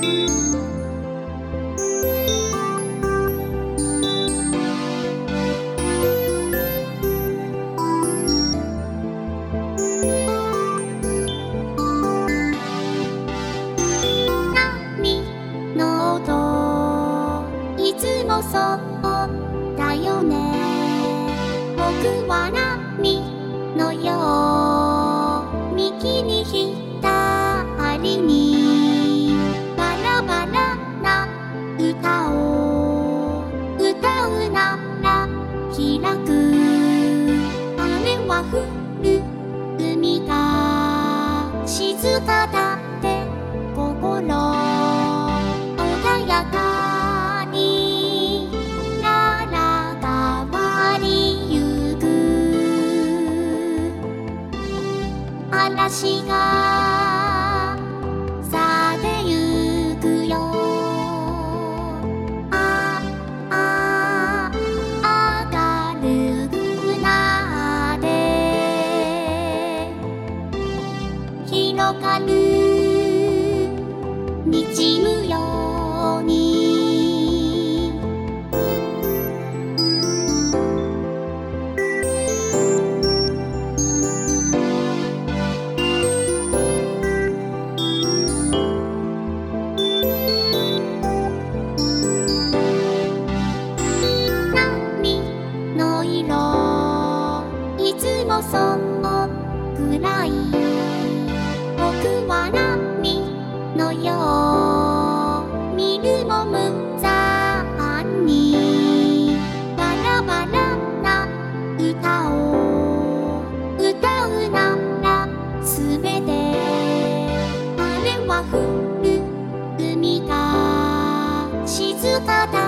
そうだよね。僕は波のよう幹に左にバラバラな歌を歌うなら開く。雨は降る、海が静かだって心穏やかになら変わりゆく。嵐が去ってゆくよ。明るくなって広がる滲むように。波の色いつもそうくらい。僕は波のよう見るも無残にバラバラな歌を歌うならすべて。雨は降る、海が静かだ